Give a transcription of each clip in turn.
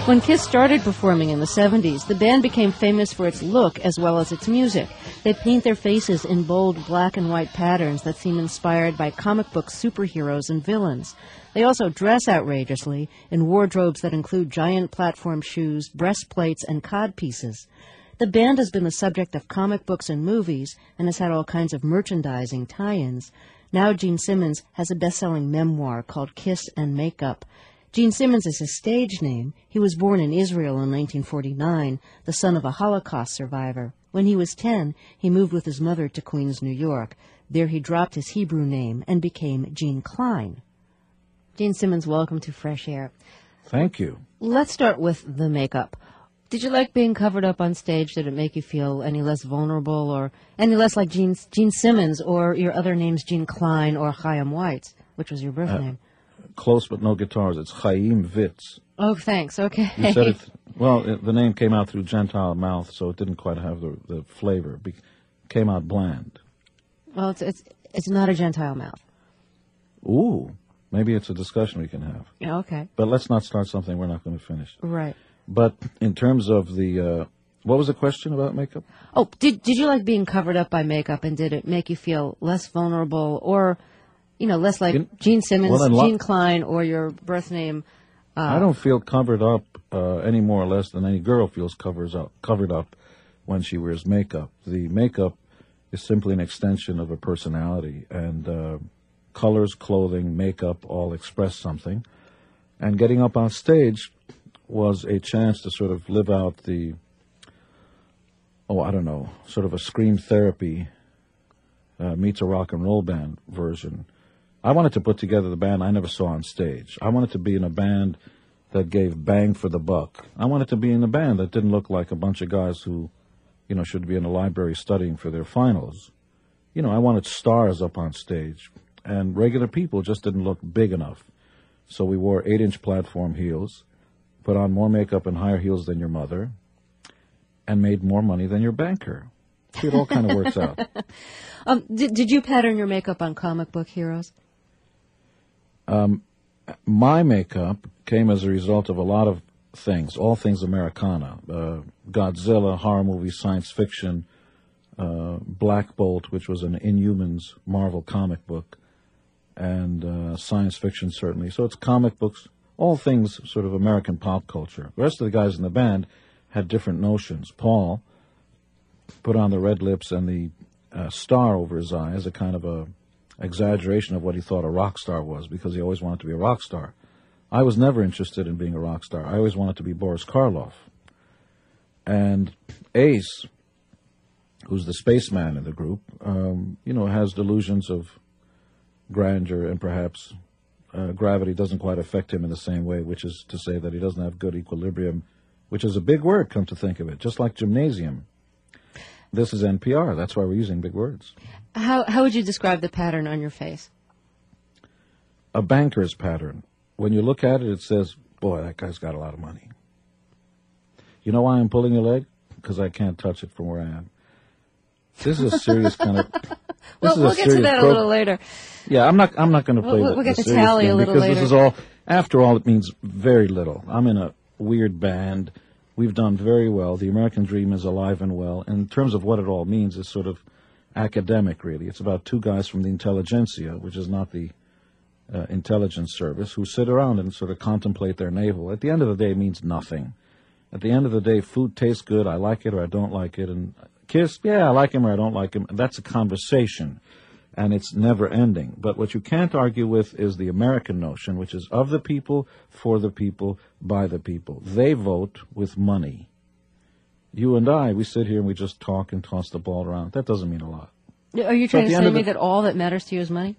When Kiss started performing in the 70s, the band became famous for its look as well as its music. They paint their faces in bold black and white patterns that seem inspired by comic book superheroes and villains. They also dress outrageously in wardrobes that include giant platform shoes, breastplates, and codpieces. The band has been the subject of comic books and movies and has had all kinds of merchandising tie-ins. Now Gene Simmons has a best-selling memoir called Kiss and Makeup. Gene Simmons is his stage name. He was born in Israel in 1949, the son of a Holocaust survivor. When he was 10, he moved with his mother to Queens, New York. There he dropped his Hebrew name and became Gene Klein. Gene Simmons, welcome to Fresh Air. Thank you. Let's start with the makeup. Did you like being covered up on stage? Did it make you feel any less vulnerable or any less like Gene Simmons or your other names, Gene Klein or Chaim Weitz, which was your birth name? Close but no guitars. It's Chaim Witz. Oh, thanks. Okay. You said it. Well, the name came out through Gentile mouth, so it didn't quite have the flavor. It came out bland. Well, it's not a Gentile mouth. Ooh, maybe it's a discussion we can have. Yeah, okay. But let's not start something we're not going to finish. Right. But in terms of the, what was the question about makeup? Oh, did you like being covered up by makeup, and did it make you feel less vulnerable or, less like Gene Simmons, Gene Klein, or your birth name? I don't feel covered up any more or less than any girl feels covered up when she wears makeup. The makeup is simply an extension of a personality, and colors, clothing, makeup all express something. And getting up on stage was a chance to sort of live out the, sort of a Scream Therapy meets a rock and roll band version. I wanted to put together the band I never saw on stage. I wanted to be in a band that gave bang for the buck. I wanted to be in a band that didn't look like a bunch of guys who, should be in a library studying for their finals. I wanted stars up on stage, and regular people just didn't look big enough. So we wore 8-inch platform heels, put on more makeup and higher heels than your mother, and made more money than your banker. See, it all kind of works out. Did you pattern your makeup on comic book heroes? My makeup came as a result of a lot of things, all things Americana. Godzilla, horror movies, science fiction, Black Bolt, which was an Inhumans Marvel comic book, and science fiction certainly. So it's comic books, all things sort of American pop culture. The rest of the guys in the band had different notions. Paul put on the red lips and the star over his eye as a kind of a exaggeration of what he thought a rock star was, because he always wanted to be a rock star. I was never interested in being a rock star. I always wanted to be Boris Karloff. And Ace, who's the spaceman in the group, has delusions of grandeur, and perhaps gravity doesn't quite affect him in the same way, which is to say that he doesn't have good equilibrium, which is a big word, come to think of it, just like gymnasium. This is NPR. That's why we're using big words. How would you describe the pattern on your face? A banker's pattern. When you look at it, it says, boy, that guy's got a lot of money. You know why I'm pulling your leg? Because I can't touch it from where I am. This is a serious kind of... We'll get to that a little later. Yeah, I'm not going to play we'll get the to tally a little because later. This is all, after all, it means very little. I'm in a weird band. We've done very well. The American dream is alive and well. And in terms of what it all means, it's sort of academic, really. It's about two guys from the intelligentsia, which is not the intelligence service, who sit around and sort of contemplate their navel. At the end of the day, it means nothing. At the end of the day, food tastes good. I like it or I don't like it. And Kiss, yeah, I like him or I don't like him. And that's a conversation, and it's never ending. But what you can't argue with is the American notion, which is of the people, for the people, by the people. They vote with money. You and I, we sit here and we just talk and toss the ball around. That doesn't mean a lot. Are you trying to say to me that all that matters to you is money?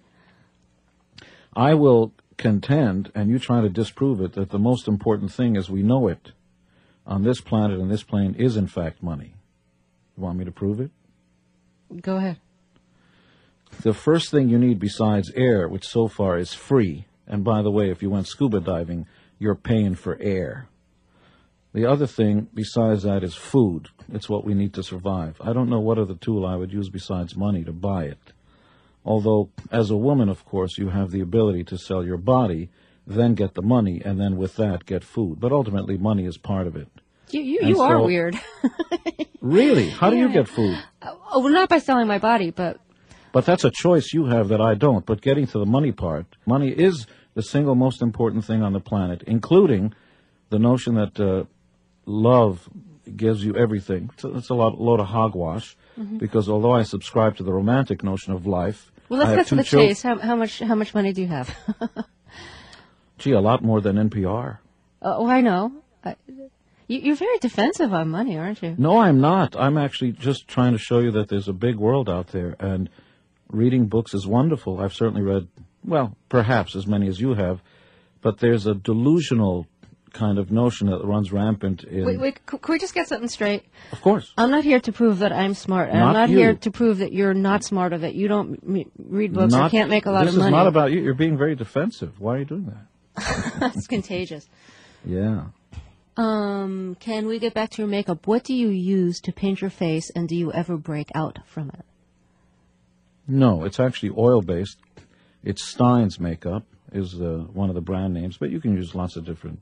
I will contend, and you try to disprove it, that the most important thing as we know it on this planet and this plane is in fact money. You want me to prove it? Go ahead. The first thing you need besides air, which so far is free, and by the way, if you went scuba diving, you're paying for air. The other thing besides that is food. It's what we need to survive. I don't know what other tool I would use besides money to buy it. Although, as a woman, of course, you have the ability to sell your body then get the money, and then with that get food. But ultimately, money is part of it. You are weird. Really? How do you get food? Oh, well, not by selling my body, but... But that's a choice you have that I don't. But getting to the money part, money is the single most important thing on the planet, including the notion that love gives you everything. It's a load of hogwash, because although I subscribe to the romantic notion of life... Well, let's get to the chase. How much money do you have? Gee, a lot more than NPR. Oh, I know. You're very defensive on money, aren't you? No, I'm not. I'm actually just trying to show you that there's a big world out there, and reading books is wonderful. I've certainly read, well, perhaps as many as you have, but there's a delusional kind of notion that runs rampant in... Wait, can we just get something straight? Of course. I'm not here to prove that I'm smart, and I'm not here to prove that you're not smart or that you don't read books or can't make a lot of money. This is not about you. You're being very defensive. Why are you doing that? That's contagious. Yeah. Can we get back to your makeup? What do you use to paint your face, and do you ever break out from it? No, it's actually oil-based. It's Stein's makeup is one of the brand names, but you can use lots of things.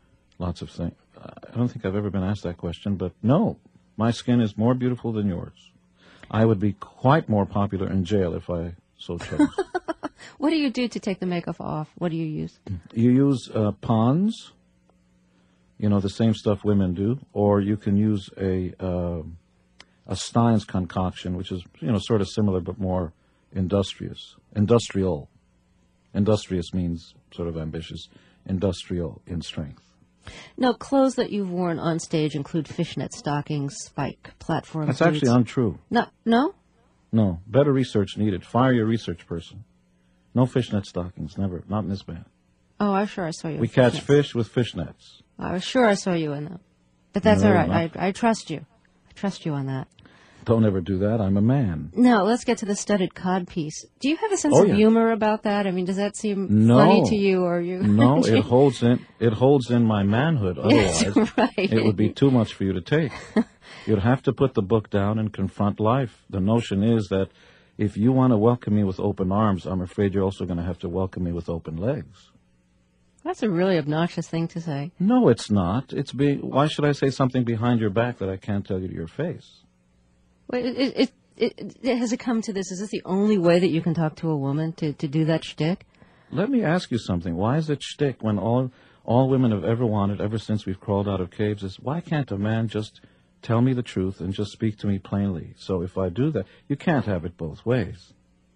I don't think I've ever been asked that question, but no, my skin is more beautiful than yours. I would be quite more popular in jail if I so chose. What do you do to take the makeup off? What do you use? You use Pond's, the same stuff women do, or you can use a Stein's concoction, which is, sort of similar but more industrious. Industrial. Industrious means sort of ambitious. Industrial in strength. Now, clothes that you've worn on stage include fishnet stockings, spike, platform That's boots. actually untrue. No? No. Better research needed. Fire your research person. No fishnet stockings. Never. Not in this band. Oh, I'm sure I saw you. We catch fish with fishnets. I was sure I saw you in them. But that's all right. I trust you. I trust you on that. Don't ever do that. I'm a man. Now, let's get to the studded cod piece. Do you have a sense of humor about that? I mean, does that seem funny to you, or you? No, it holds in my manhood. Otherwise, right. It would be too much for you to take. You'd have to put the book down and confront life. The notion is that if you want to welcome me with open arms, I'm afraid you're also going to have to welcome me with open legs. That's a really obnoxious thing to say. No, it's not. Why should I say something behind your back that I can't tell you to your face? Wait, has it come to this? Is this the only way that you can talk to a woman, to do that shtick? Let me ask you something. Why is it shtick when all women have ever wanted, ever since we've crawled out of caves, is why can't a man just tell me the truth and just speak to me plainly? So if I do that, you can't have it both ways.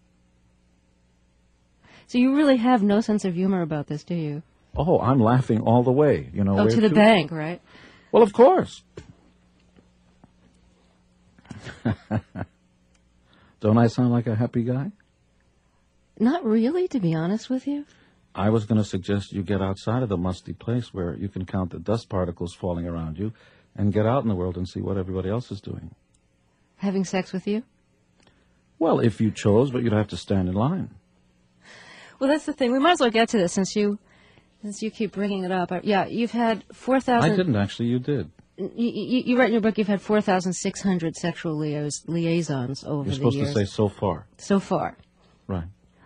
So you really have no sense of humor about this, do you? Oh, I'm laughing all the way. To the bank, right? Well, of course. Don't I sound like a happy guy? Not really, to be honest with you. I was going to suggest you get outside of the musty place where you can count the dust particles falling around you and get out in the world and see what everybody else is doing. Having sex with you? Well, if you chose, but you'd have to stand in line. Well, that's the thing. We might as well get to this since you keep bringing it up. Yeah, you've had 4,000... I didn't, actually. You did. You write in your book you've had 4,600 sexual liaisons over the years. You're supposed to say so far. So far. Right.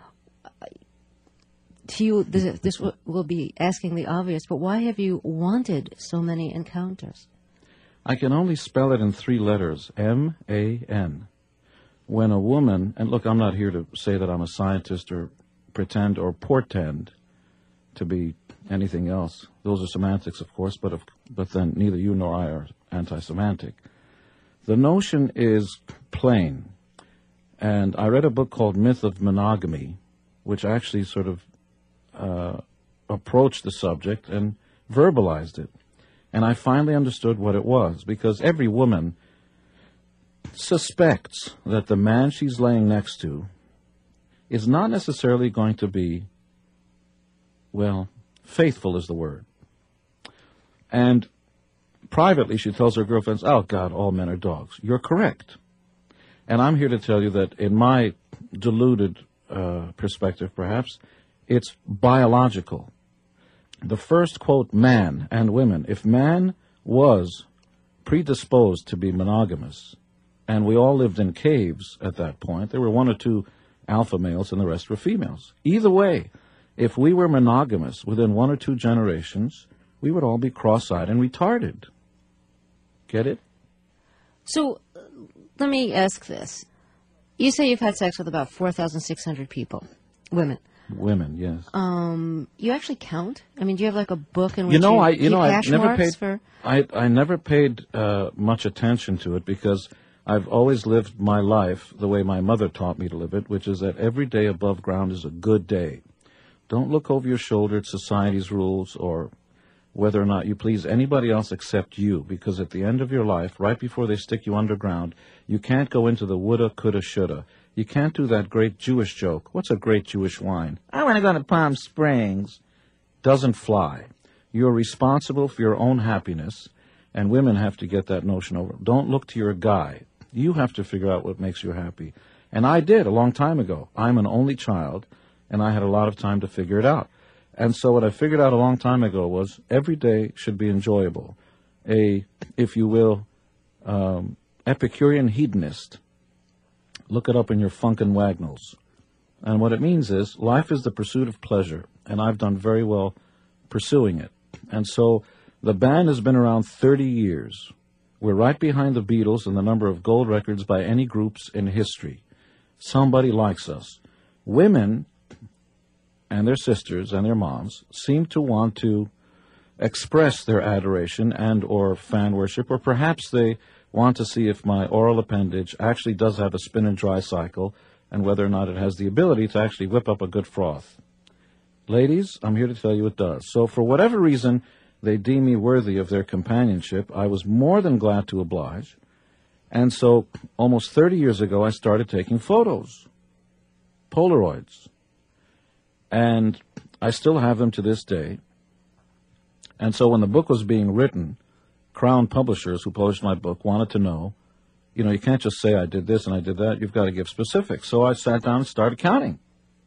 To you, this will be asking the obvious, but why have you wanted so many encounters? I can only spell it in 3 letters, M-A-N. When a woman, and look, I'm not here to say that I'm a scientist or pretend or portend to be anything else. Those are semantics, of course, but then neither you nor I are anti-semantic. The notion is plain. And I read a book called Myth of Monogamy, which actually sort of approached the subject and verbalized it. And I finally understood what it was, because every woman suspects that the man she's laying next to is not necessarily going to be, well, faithful is the word. And privately she tells her girlfriends, oh, God, all men are dogs. You're correct. And I'm here to tell you that in my deluded perspective, perhaps, it's biological. The first, quote, man and women, if man was predisposed to be monogamous, and we all lived in caves at that point, there were 1 or 2 alpha males and the rest were females. Either way, If we were monogamous within 1 or 2 generations, we would all be cross-eyed and retarded. Get it? So let me ask this. You say you've had sex with about 4,600 people, women. Women, yes. You actually count? I mean, do you have like a book in which I keep hash never marks paid. for? I never paid much attention to it because I've always lived my life the way my mother taught me to live it, which is that every day above ground is a good day. Don't look over your shoulder at society's rules or whether or not you please anybody else except you, because at the end of your life, right before they stick you underground, you can't go into the woulda, coulda, shoulda. You can't do that great Jewish joke. What's a great Jewish wine? I want to go to Palm Springs. Doesn't fly. You're responsible for your own happiness, and women have to get that notion over. Don't look to your guy. You have to figure out what makes you happy. And I did a long time ago. I'm an only child, and I had a lot of time to figure it out. And so what I figured out a long time ago was every day should be enjoyable. A, if you will, Epicurean hedonist. Look it up in your Funkin' Wagnalls. And what it means is life is the pursuit of pleasure, and I've done very well pursuing it. And so the band has been around 30 years. We're right behind the Beatles in the number of gold records by any groups in history. Somebody likes us. Women and their sisters and their moms seem to want to express their adoration and or fan worship, or perhaps they want to see if my oral appendage actually does have a spin and dry cycle and whether or not it has the ability to actually whip up a good froth. Ladies, I'm here to tell you it does. So for whatever reason they deem me worthy of their companionship, I was more than glad to oblige. And so almost 30 years ago I started taking photos, Polaroids. And I still have them to this day. And so when the book was being written, Crown Publishers, who published my book, wanted to know, you can't just say I did this and I did that. You've got to give specifics. So I sat down and started counting.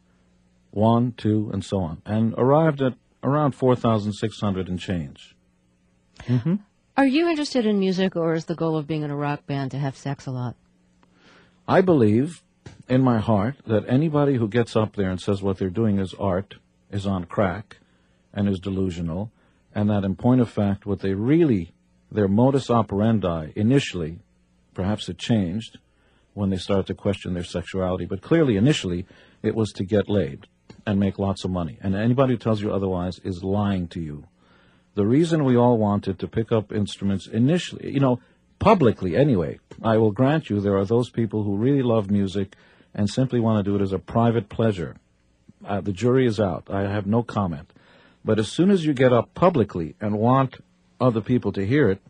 1, 2, and so on. And arrived at around 4,600 and change. Mm-hmm. Are you interested in music, or is the goal of being in a rock band to have sex a lot? I believe in my heart that anybody who gets up there and says what they're doing is art is on crack and is delusional, and that in point of fact what they really, their modus operandi initially, perhaps it changed when they started to question their sexuality, but clearly initially it was to get laid and make lots of money. And anybody who tells you otherwise is lying to you. The reason we all wanted to pick up instruments initially, publicly anyway, I will grant you there are those people who really love music and simply want to do it as a private pleasure. The jury is out. I have no comment. But as soon as you get up publicly and want other people to hear it,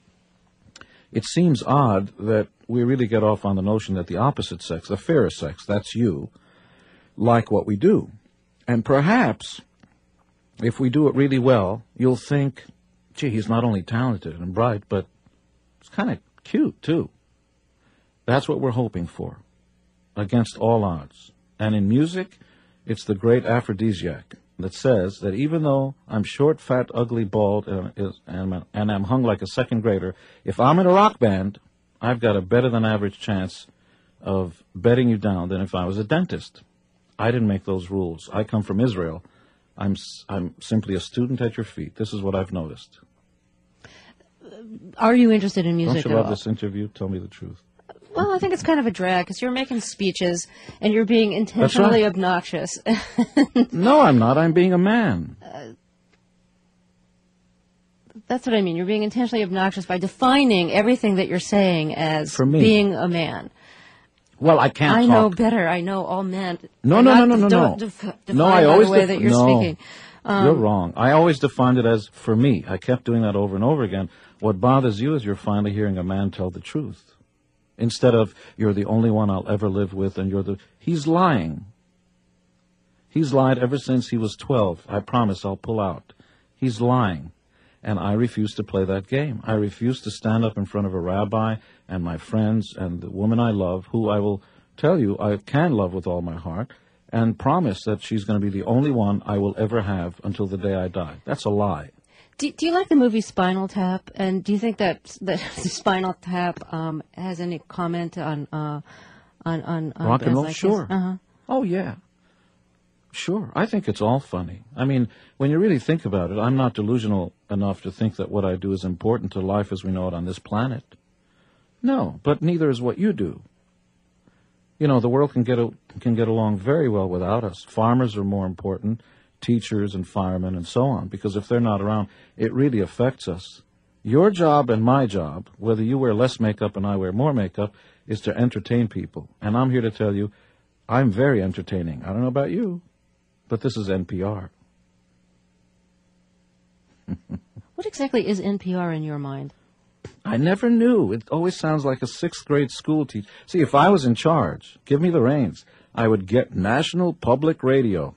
it seems odd that we really get off on the notion that the opposite sex, the fairer sex, that's you, like what we do. And perhaps, if we do it really well, you'll think, gee, he's not only talented and bright, but it's kind of cute, too. That's what we're hoping for, against all odds. And in music, it's the great aphrodisiac that says that even though I'm short, fat, ugly, bald, and I'm hung like a second grader, if I'm in a rock band, I've got a better than average chance of bedding you down than if I was a dentist. I didn't make those rules. I come from Israel. I'm simply a student at your feet. This is what I've noticed. Are you interested in music at all? Don't you love this interview? Tell me the truth. Well, I think it's kind of a drag because you're making speeches and you're being intentionally obnoxious. No, I'm not. I'm being a man. That's what I mean. You're being intentionally obnoxious by defining everything that you're saying as being a man. Well, I can't I know better. I know all men. No. No, I always the way that you're speaking. You're wrong. I always defined it as for me. I kept doing that over and over again. What bothers you is you're finally hearing a man tell the truth. Instead of, you're the only one I'll ever live with, and he's lying. He's lied ever since he was 12. I promise I'll pull out. He's lying. And I refuse to play that game. I refuse to stand up in front of a rabbi and my friends and the woman I love, who I will tell you I can love with all my heart, and promise that she's going to be the only one I will ever have until the day I die. That's a lie. Do you like the movie Spinal Tap? And do you think that Spinal Tap has any comment on rock and roll? like sure. Uh-huh. Oh, yeah. Sure. I think it's all funny. I mean, when you really think about it, I'm not delusional enough to think that what I do is important to life as we know it on this planet. No, but neither is what you do. You know, the world can get along very well without us. Farmers are more important, teachers and firemen and so on, because if they're not around, it really affects us. Your job and my job, whether you wear less makeup and I wear more makeup, is to entertain people. And I'm here to tell you, I'm very entertaining. I don't know about you, but this is NPR. What exactly is NPR in your mind? I never knew. It always sounds like a sixth-grade school teacher. See, if I was in charge, give me the reins, I would get National Public Radio.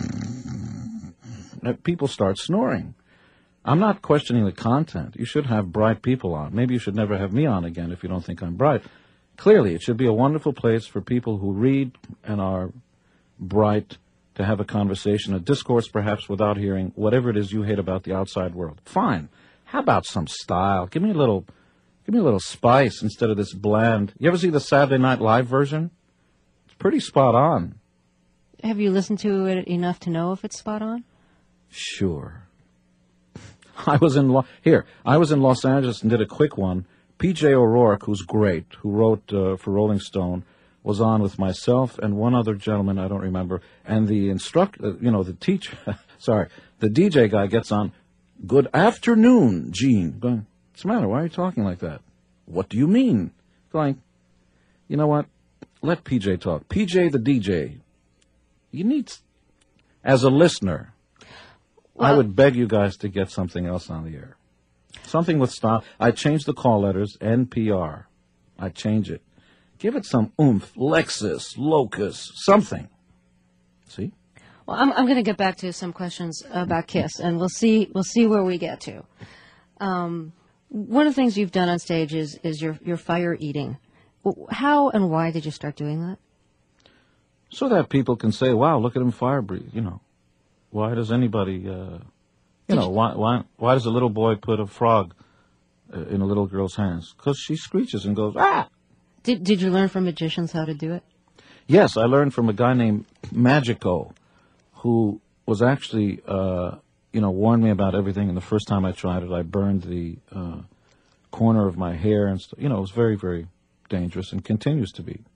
People start snoring. I'm not questioning the content. You should have bright people on. Maybe you should never have me on again if you don't think I'm bright. Clearly, it should be a wonderful place for people who read and are bright to have a conversation, a discourse perhaps without hearing whatever it is you hate about the outside world. Fine. How about some style? Give me a little spice instead of this bland. You ever see the Saturday Night Live version? It's pretty spot on. Have you listened to it enough to know if it's spot on? Sure. I was in Los Angeles and did a quick one. P.J. O'Rourke, who's great, who wrote for Rolling Stone, was on with myself and one other gentleman, I don't remember, and the the teacher, the DJ guy gets on, "Good afternoon, Gene." Going, what's the matter? Why are you talking like that? What do you mean? Going, you know what? Let PJ talk. PJ the DJ. You need, as a listener, I would beg you guys to get something else on the air. Something with style. I change the call letters, NPR. I change it. Give it some oomph, Lexus, Locus, something. See? Well, I'm going to get back to some questions about Kiss, and we'll see where we get to. One of the things you've done on stage is your fire eating. How and why did you start doing that? So that people can say, "Wow, look at him fire breathe." You know, why does anybody? Why does a little boy put a frog in a little girl's hands? Because she screeches and goes, "Ah!" Did you learn from magicians how to do it? Yes, I learned from a guy named Magico, who was actually, warned me about everything. And the first time I tried it, I burned the corner of my hair and stuff. You know, it was very, very dangerous and continues to be.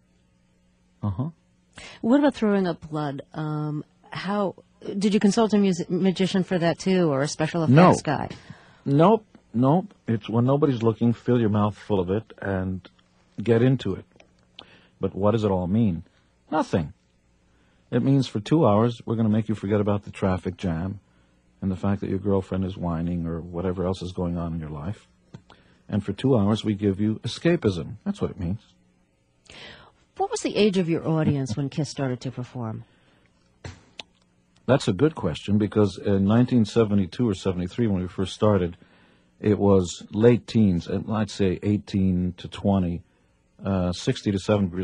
What about throwing up blood? How did you consult a magician for that too, or a special effects guy? Nope. It's when nobody's looking. Fill your mouth full of it and get into it. But what does it all mean? Nothing. It means for 2 hours, we're going to make you forget about the traffic jam and the fact that your girlfriend is whining or whatever else is going on in your life. And for 2 hours, we give you escapism. That's what it means. What was the age of your audience when Kiss started to perform? That's a good question, because in 1972 or 73, when we first started, it was late teens, I'd say 18 to 20, 60 to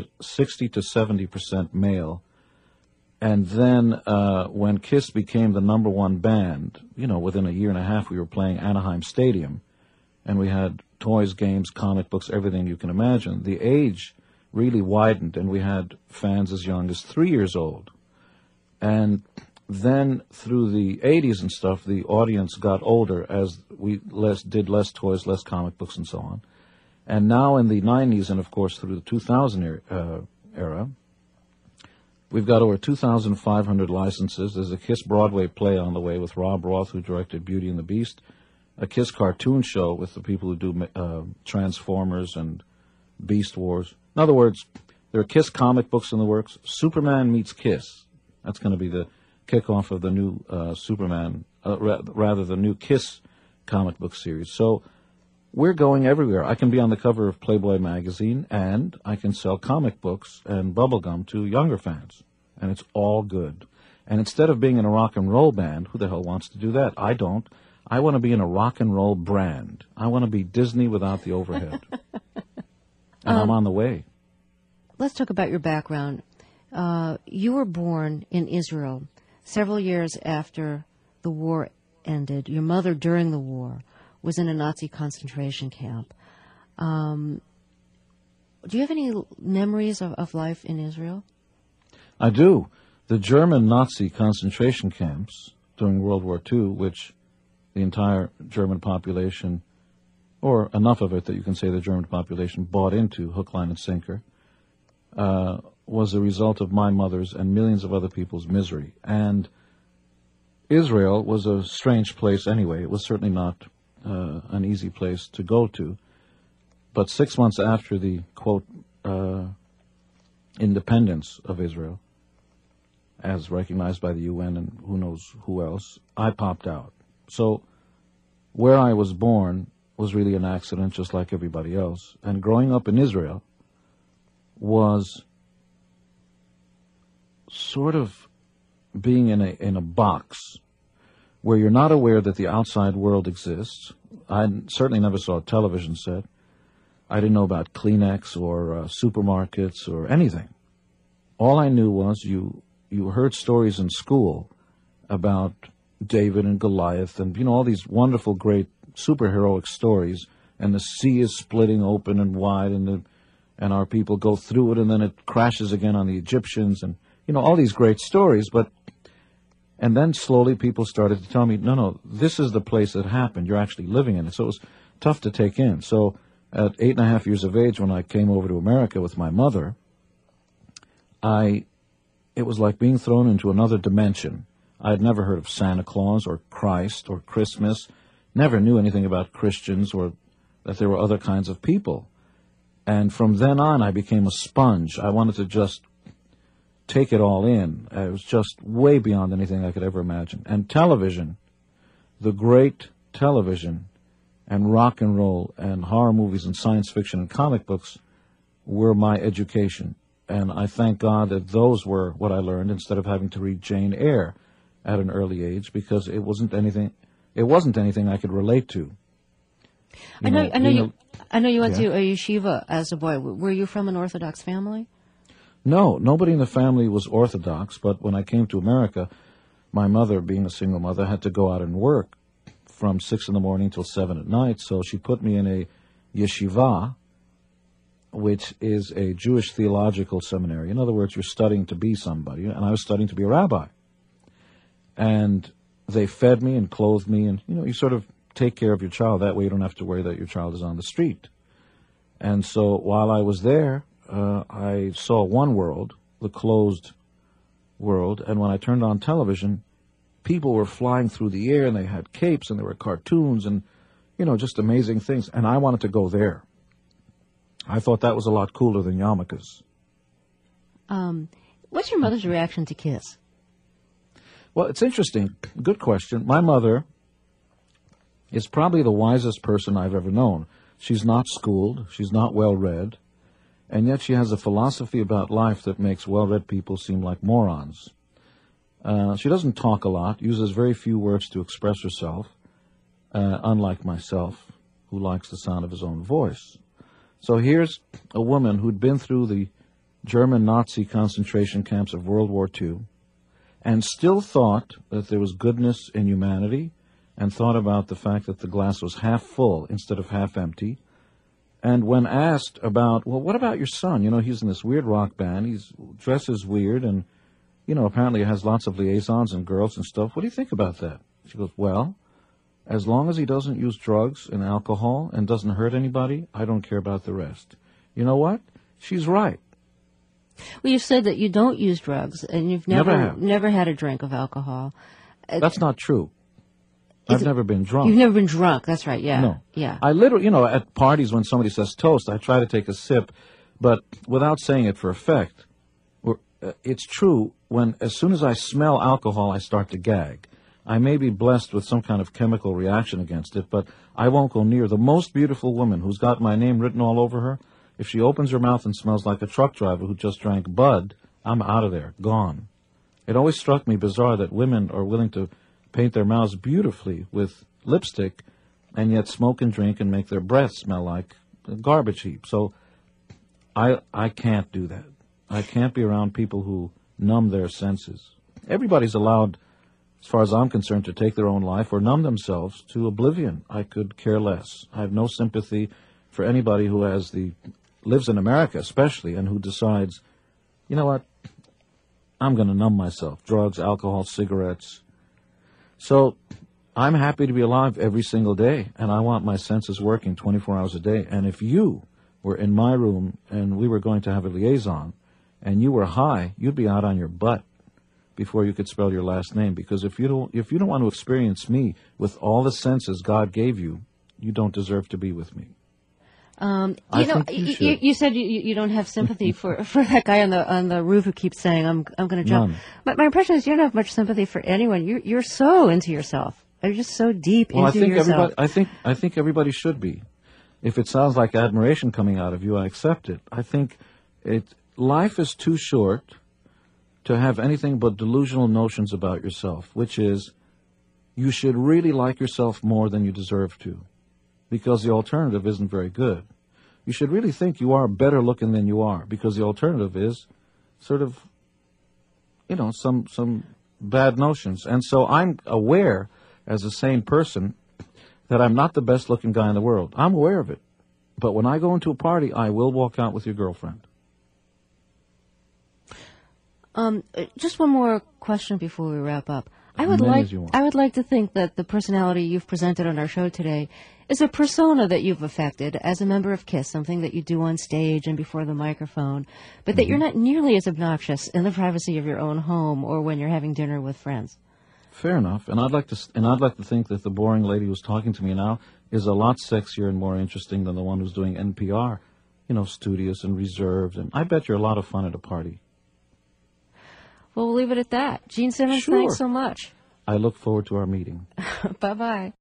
70% male. And then when Kiss became the number one band, within a year and a half, we were playing Anaheim Stadium, and we had toys, games, comic books, everything you can imagine. The age really widened, and we had fans as young as 3 years old. And then through the 80s and stuff, the audience got older as we did less toys, less comic books, and so on. And now in the 90s, and of course through the 2000 era, we've got over 2,500 licenses. There's a Kiss Broadway play on the way with Rob Roth, who directed Beauty and the Beast, a Kiss cartoon show with the people who do Transformers and Beast Wars. In other words, there are Kiss comic books in the works. Superman meets Kiss. That's going to be the kickoff of the new Superman, rather the new Kiss comic book series. So we're going everywhere. I can be on the cover of Playboy magazine, and I can sell comic books and bubblegum to younger fans. And it's all good. And instead of being in a rock and roll band, who the hell wants to do that? I don't. I want to be in a rock and roll brand. I want to be Disney without the overhead. And I'm on the way. Let's talk about your background. You were born in Israel several years after the war ended. Your mother, during the war, was in a Nazi concentration camp. Do you have any memories of life in Israel? I do. The German Nazi concentration camps during World War II, which the entire German population, or enough of it that you can say the German population bought into hook, line, and sinker, was a result of my mother's and millions of other people's misery. And Israel was a strange place anyway. It was certainly not an easy place to go to. But 6 months after the, quote, independence of Israel, as recognized by the UN and who knows who else, I popped out. So where I was born was really an accident, just like everybody else. And growing up in Israel was sort of being in a box where you're not aware that the outside world exists. I certainly never saw a television set. I didn't know about Kleenex or supermarkets or anything. All I knew was you heard stories in school about David and Goliath and, all these wonderful, great superheroic stories, and the sea is splitting open and wide, and our people go through it, and then it crashes again on the Egyptians, and, all these great stories. And then slowly people started to tell me, no, this is the place that happened. You're actually living in it. So it was tough to take in. So at 8.5 years of age, when I came over to America with my mother, it was like being thrown into another dimension. I had never heard of Santa Claus or Christ or Christmas, never knew anything about Christians or that there were other kinds of people. And from then on, I became a sponge. I wanted to just take it all in. It was just way beyond anything I could ever imagine. And television, the great television, and rock and roll, and horror movies, and science fiction, and comic books were my education. And I thank God that those were what I learned instead of having to read Jane Eyre at an early age, because it wasn't anything I could relate to. I know you went to a yeshiva as a boy. Were you from an Orthodox family? No, nobody in the family was Orthodox, but when I came to America, my mother, being a single mother, had to go out and work from 6 in the morning till 7 at night, so she put me in a yeshiva, which is a Jewish theological seminary. In other words, you're studying to be somebody, and I was studying to be a rabbi. And they fed me and clothed me, and, you sort of take care of your child. That way you don't have to worry that your child is on the street. And so while I was there, I saw one world, the closed world, and when I turned on television, people were flying through the air, and they had capes, and there were cartoons, and, just amazing things. And I wanted to go there. I thought that was a lot cooler than yarmulkes. What's your mother's reaction to Kiss? Well, it's interesting. Good question. My mother is probably the wisest person I've ever known. She's not schooled. She's not well-read. And yet she has a philosophy about life that makes well-read people seem like morons. She doesn't talk a lot, uses very few words to express herself, unlike myself, who likes the sound of his own voice. So here's a woman who'd been through the German Nazi concentration camps of World War II and still thought that there was goodness in humanity, and thought about the fact that the glass was half full instead of half empty. And when asked about, well, what about your son? He's in this weird rock band. He dresses weird and, apparently has lots of liaisons and girls and stuff. What do you think about that? She goes, well, as long as he doesn't use drugs and alcohol and doesn't hurt anybody, I don't care about the rest. You know what? She's right. Well, you said that you don't use drugs, and you've never had a drink of alcohol. That's not true. I've never been drunk. You've never been drunk. That's right. Yeah. No. Yeah. I literally, at parties when somebody says toast, I try to take a sip, but without saying it for effect. It's true. As soon as I smell alcohol, I start to gag. I may be blessed with some kind of chemical reaction against it, but I won't go near the most beautiful woman who's got my name written all over her. If she opens her mouth and smells like a truck driver who just drank Bud, I'm out of there, gone. It always struck me bizarre that women are willing to paint their mouths beautifully with lipstick and yet smoke and drink and make their breath smell like a garbage heap. So I can't do that. I can't be around people who numb their senses. Everybody's allowed, as far as I'm concerned, to take their own life or numb themselves to oblivion. I could care less. I have no sympathy for anybody who lives in America especially, and who decides, you know what, I'm going to numb myself. Drugs, alcohol, cigarettes. So I'm happy to be alive every single day, and I want my senses working 24 hours a day. And if you were in my room and we were going to have a liaison and you were high, you'd be out on your butt before you could spell your last name. Because if you don't want to experience me with all the senses God gave you, you don't deserve to be with me. You said you don't have sympathy for that guy on the roof who keeps saying I'm going to jump. None. But my impression is you don't have much sympathy for anyone. You're so into yourself. You're just so deep into yourself. I think everybody should be. If it sounds like admiration coming out of you, I accept it. I think life is too short to have anything but delusional notions about yourself, which is you should really like yourself more than you deserve to, because the alternative isn't very good. You should really think you are better looking than you are, because the alternative is sort of, some bad notions. And so I'm aware, as a sane person, that I'm not the best looking guy in the world. I'm aware of it. But when I go into a party, I will walk out with your girlfriend. Just one more question before we wrap up. I would like to think that the personality you've presented on our show today is a persona that you've affected as a member of KISS, something that you do on stage and before the microphone, but that you're not nearly as obnoxious in the privacy of your own home or when you're having dinner with friends. Fair enough, and I'd like to think that the boring lady who's talking to me now is a lot sexier and more interesting than the one who's doing NPR, studious and reserved, and I bet you're a lot of fun at a party. Well, we'll leave it at that. Gene Simmons, Sure. Thanks so much. I look forward to our meeting. Bye-bye.